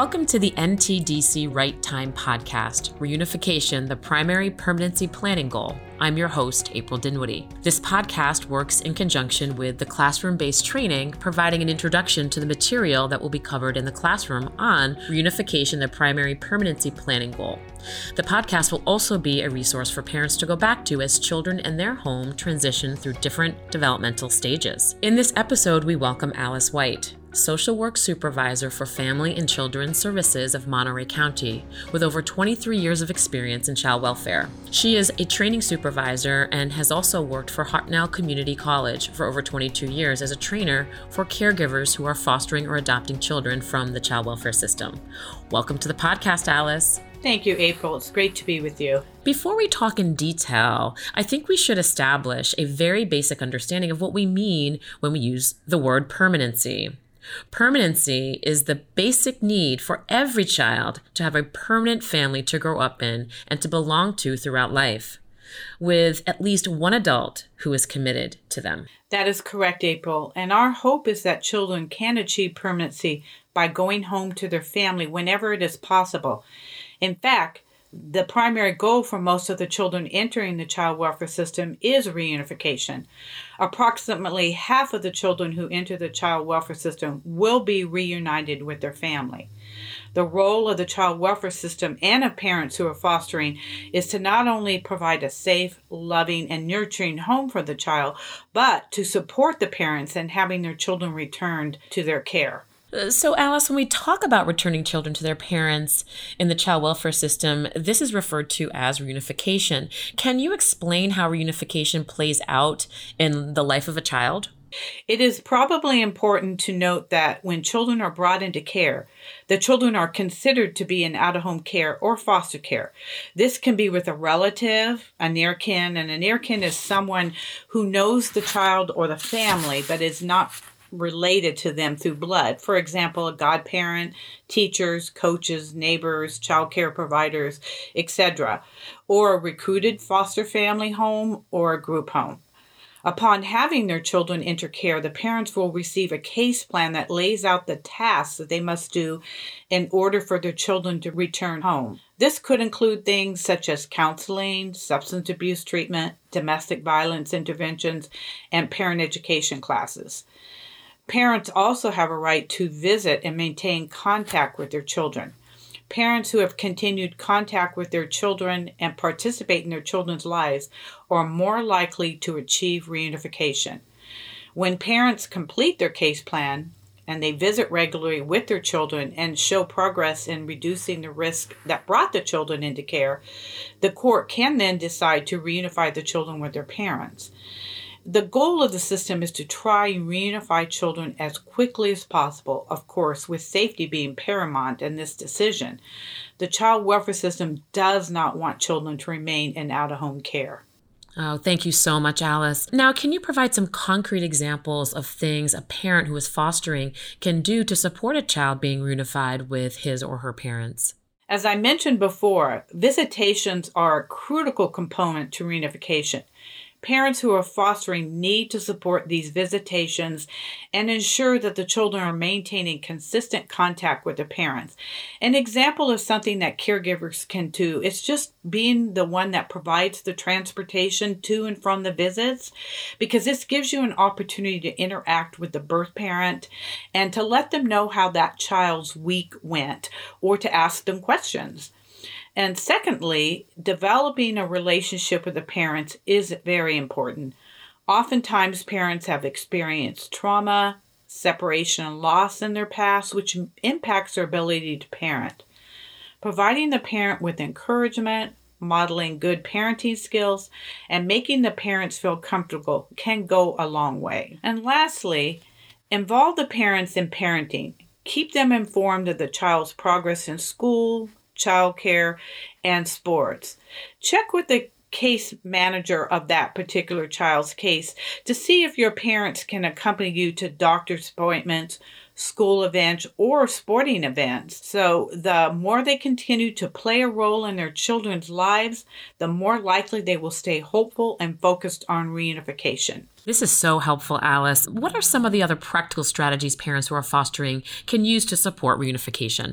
Welcome to the NTDC Right Time podcast, Reunification, the Primary Permanency Planning Goal. I'm your host, April Dinwiddie. This podcast works in conjunction with the classroom-based training, providing an introduction to the material that will be covered in the classroom on Reunification, the Primary Permanency Planning Goal. The podcast will also be a resource for parents to go back to as children and their home transition through different developmental stages. In this episode, we welcome Alice White, Social Work Supervisor for Family and Children's Services of Monterey County, with over 23 years of experience in child welfare. She is a training supervisor and has also worked for Hartnell Community College for over 22 years as a trainer for caregivers who are fostering or adopting children from the child welfare system. Welcome to the podcast, Alice. Thank you, April. It's great to be with you. Before we talk in detail, I think we should establish a very basic understanding of what we mean when we use the word permanency. Permanency is the basic need for every child to have a permanent family to grow up in and to belong to throughout life, with at least one adult who is committed to them. That is correct, April. And our hope is that children can achieve permanency by going home to their family whenever it is possible. In fact, the primary goal for most of the children entering the child welfare system is reunification. Approximately half of the children who enter the child welfare system will be reunited with their family. The role of the child welfare system and of parents who are fostering is to not only provide a safe, loving, and nurturing home for the child, but to support the parents in having their children returned to their care. So, Alice, when we talk about returning children to their parents in the child welfare system, this is referred to as reunification. Can you explain how reunification plays out in the life of a child? It is probably important to note that when children are brought into care, the children are considered to be in out-of-home care or foster care. This can be with a relative, a near kin, and a near kin is someone who knows the child or the family but is not related to them through blood. For example, a godparent, teachers, coaches, neighbors, child care providers, etc., or a recruited foster family home or a group home. Upon having their children enter care, the parents will receive a case plan that lays out the tasks that they must do in order for their children to return home. This could include things such as counseling, substance abuse treatment, domestic violence interventions, and parent education classes. Parents also have a right to visit and maintain contact with their children. Parents who have continued contact with their children and participate in their children's lives are more likely to achieve reunification. When parents complete their case plan and they visit regularly with their children and show progress in reducing the risk that brought the children into care, the court can then decide to reunify the children with their parents. The goal of the system is to try and reunify children as quickly as possible, of course, with safety being paramount in this decision. The child welfare system does not want children to remain in out-of-home care. Oh, thank you so much, Alice. Now, can you provide some concrete examples of things a parent who is fostering can do to support a child being reunified with his or her parents? As I mentioned before, visitations are a critical component to reunification. Parents who are fostering need to support these visitations and ensure that the children are maintaining consistent contact with their parents. An example of something that caregivers can do is just being the one that provides the transportation to and from the visits, because this gives you an opportunity to interact with the birth parent and to let them know how that child's week went or to ask them questions. And secondly, developing a relationship with the parents is very important. Oftentimes, parents have experienced trauma, separation, and loss in their past, which impacts their ability to parent. Providing the parent with encouragement, modeling good parenting skills, and making the parents feel comfortable can go a long way. And lastly, involve the parents in parenting. Keep them informed of the child's progress in school, childcare, and sports. Check with the case manager of that particular child's case to see if your parents can accompany you to doctor's appointments, school events, or sporting events. So the more they continue to play a role in their children's lives, the more likely they will stay hopeful and focused on reunification. This is so helpful, Alice. What are some of the other practical strategies parents who are fostering can use to support reunification?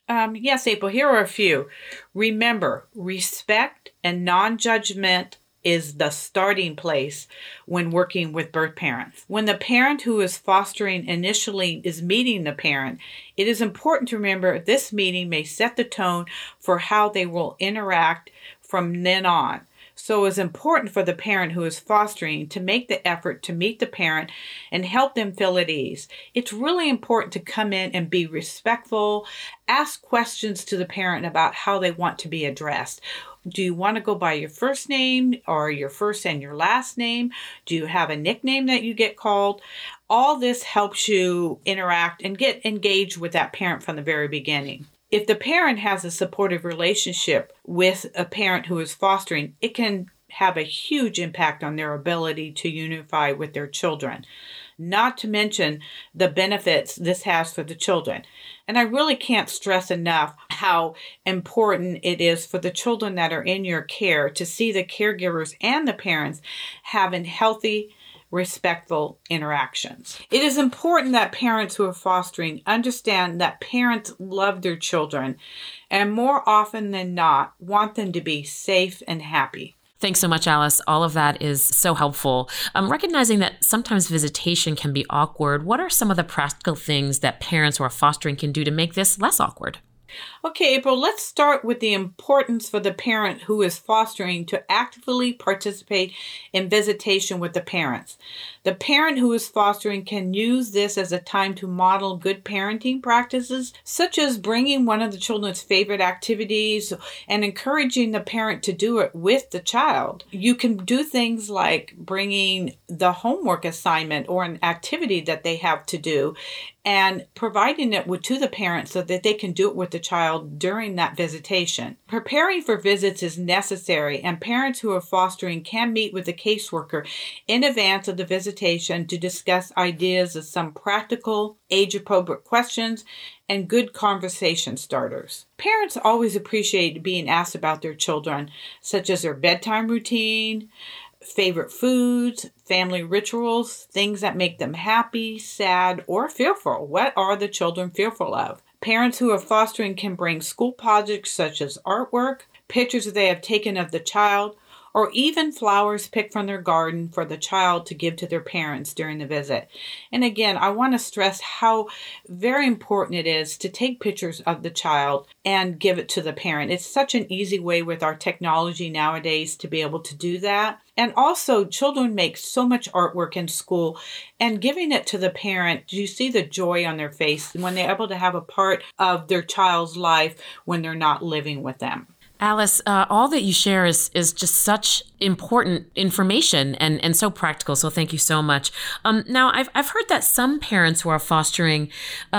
Yes, April, here are a few. Remember, respect and non-judgment is the starting place when working with birth parents. When the parent who is fostering initially is meeting the parent, it is important to remember this meeting may set the tone for how they will interact from then on. So it's important for the parent who is fostering to make the effort to meet the parent and help them feel at ease. It's really important to come in and be respectful, ask questions to the parent about how they want to be addressed. Do you want to go by your first name or your first and your last name? Do you have a nickname that you get called? All this helps you interact and get engaged with that parent from the very beginning. If the parent has a supportive relationship with a parent who is fostering, it can have a huge impact on their ability to unify with their children, not to mention the benefits this has for the children. And I really can't stress enough how important it is for the children that are in your care to see the caregivers and the parents having healthy, respectful interactions. It is important that parents who are fostering understand that parents love their children and more often than not want them to be safe and happy. Thanks so much, Alice. All of that is so helpful. Recognizing that sometimes visitation can be awkward, what are some of the practical things that parents who are fostering can do to make this less awkward? Okay, April, let's start with the importance for the parent who is fostering to actively participate in visitation with the parents. The parent who is fostering can use this as a time to model good parenting practices, such as bringing one of the children's favorite activities and encouraging the parent to do it with the child. You can do things like bringing the homework assignment or an activity that they have to do and providing it to the parent so that they can do it with the child during that visitation. Preparing for visits is necessary, and parents who are fostering can meet with the caseworker in advance of the visitation to discuss ideas of some practical, age-appropriate questions and good conversation starters. Parents always appreciate being asked about their children, such as their bedtime routine, favorite foods, family rituals, things that make them happy, sad, or fearful. What are the children fearful of? Parents who are fostering can bring school projects such as artwork, pictures that they have taken of the child, or even flowers picked from their garden for the child to give to their parents during the visit. And again, I want to stress how very important it is to take pictures of the child and give it to the parent. It's such an easy way with our technology nowadays to be able to do that. And also, children make so much artwork in school, and giving it to the parent, you see the joy on their face when they're able to have a part of their child's life when they're not living with them. Alice, all that you share is just such important information and so practical. So thank you so much. Now, I've heard that some parents who are fostering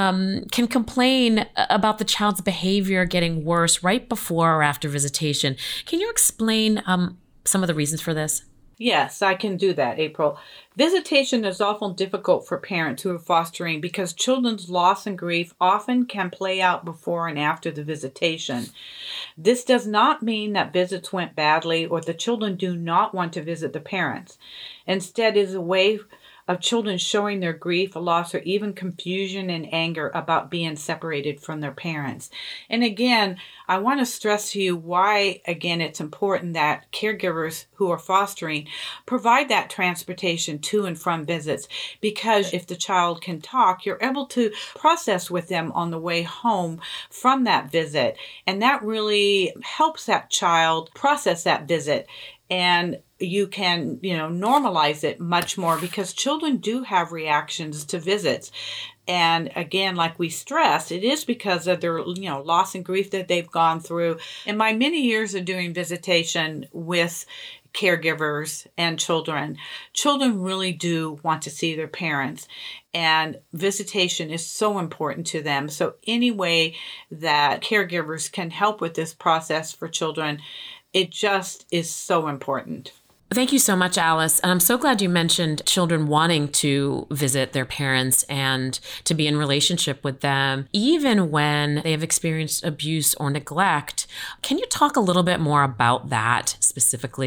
can complain about the child's behavior getting worse right before or after visitation. Can you explain some of the reasons for this? Yes, I can do that, April. Visitation is often difficult for parents who are fostering because children's loss and grief often can play out before and after the visitation. This does not mean that visits went badly or the children do not want to visit the parents. Instead, it is a way of children showing their grief, loss, or even confusion and anger about being separated from their parents. And again, I want to stress to you why, again, it's important that caregivers who are fostering provide that transportation to and from visits, because if the child can talk, you're able to process with them on the way home from that visit. And that really helps that child process that visit. And you can, normalize it much more because children do have reactions to visits. And again, like we stressed, it is because of their, loss and grief that they've gone through. In my many years of doing visitation with caregivers and children really do want to see their parents. And visitation is so important to them. So any way that caregivers can help with this process for children, it just is so important. Thank you so much, Alice. And I'm so glad you mentioned children wanting to visit their parents and to be in relationship with them, even when they have experienced abuse or neglect. Can you talk a little bit more about that specifically?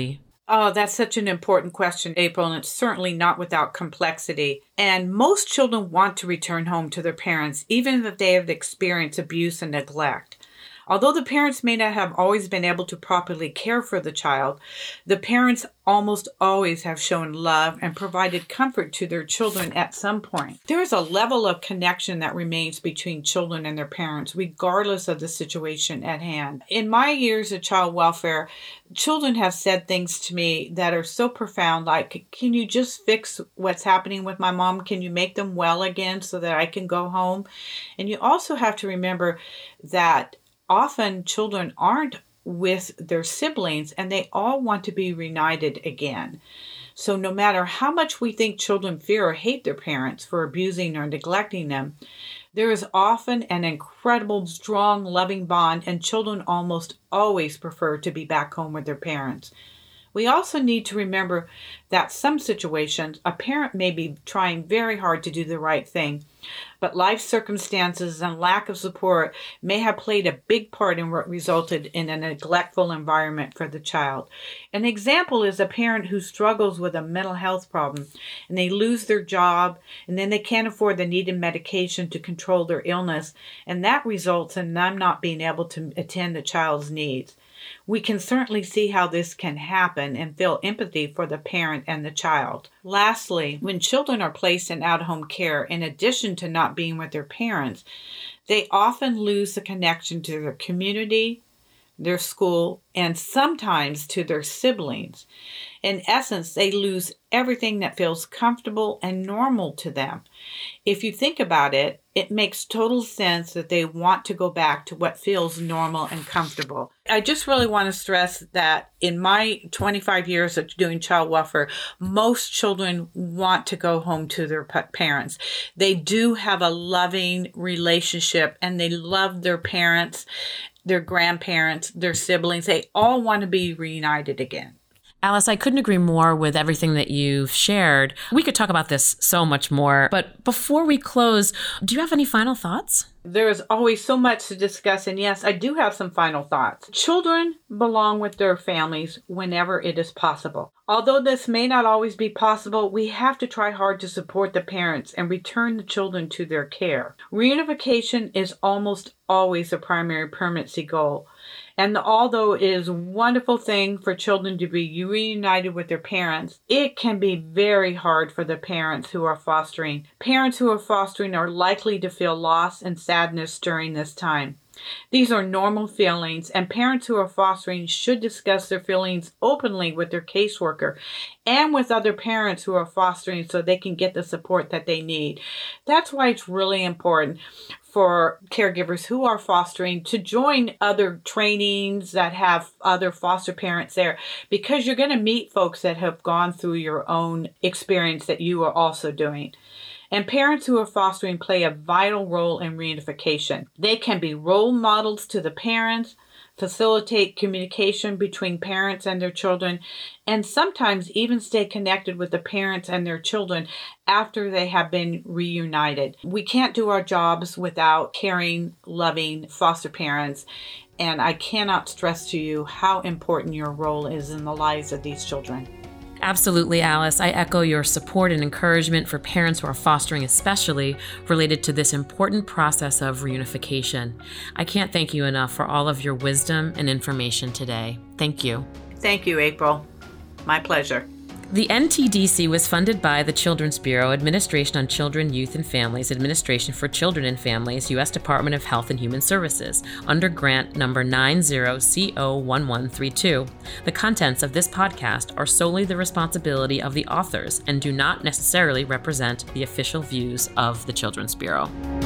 Oh, that's such an important question, April, and it's certainly not without complexity. And most children want to return home to their parents, even if they have experienced abuse and neglect. Although the parents may not have always been able to properly care for the child, the parents almost always have shown love and provided comfort to their children at some point. There is a level of connection that remains between children and their parents, regardless of the situation at hand. In my years of child welfare, children have said things to me that are so profound, like, can you just fix what's happening with my mom? Can you make them well again so that I can go home? And you also have to remember that often children aren't with their siblings and they all want to be reunited again. So no matter how much we think children fear or hate their parents for abusing or neglecting them, there is often an incredible, strong, loving bond, and children almost always prefer to be back home with their parents. We also need to remember that some situations, a parent may be trying very hard to do the right thing, but life circumstances and lack of support may have played a big part in what resulted in a neglectful environment for the child. An example is a parent who struggles with a mental health problem and they lose their job and then they can't afford the needed medication to control their illness, and that results in them not being able to attend the child's needs. We can certainly see how this can happen and feel empathy for the parent and the child. Lastly, when children are placed in out-of-home care, in addition to not being with their parents, they often lose the connection to their community, their school, and sometimes to their siblings. In essence, they lose everything that feels comfortable and normal to them. If you think about it, it makes total sense that they want to go back to what feels normal and comfortable. I just really want to stress that in my 25 years of doing child welfare, most children want to go home to their parents. They do have a loving relationship and they love their parents, their grandparents, their siblings. They all want to be reunited again. Alice, I couldn't agree more with everything that you've shared. We could talk about this so much more, but before we close, do you have any final thoughts? There is always so much to discuss, and yes, I do have some final thoughts. Children belong with their families whenever it is possible. Although this may not always be possible, we have to try hard to support the parents and return the children to their care. Reunification is almost always a primary permanency goal. And although it is a wonderful thing for children to be reunited with their parents, it can be very hard for the parents who are fostering. Parents who are fostering are likely to feel loss and sadness during this time. These are normal feelings, and parents who are fostering should discuss their feelings openly with their caseworker and with other parents who are fostering so they can get the support that they need. That's why it's really important for caregivers who are fostering to join other trainings that have other foster parents there, because you're going to meet folks that have gone through your own experience that you are also doing. And parents who are fostering play a vital role in reunification. They can be role models to the parents, facilitate communication between parents and their children, and sometimes even stay connected with the parents and their children after they have been reunited. We can't do our jobs without caring, loving foster parents, and I cannot stress to you how important your role is in the lives of these children. Absolutely, Alice. I echo your support and encouragement for parents who are fostering, especially related to this important process of reunification. I can't thank you enough for all of your wisdom and information today. Thank you. Thank you, April. My pleasure. The NTDC was funded by the Children's Bureau, Administration on Children, Youth, and Families, Administration for Children and Families, U.S. Department of Health and Human Services, under grant number 90CO1132. The contents of this podcast are solely the responsibility of the authors and do not necessarily represent the official views of the Children's Bureau.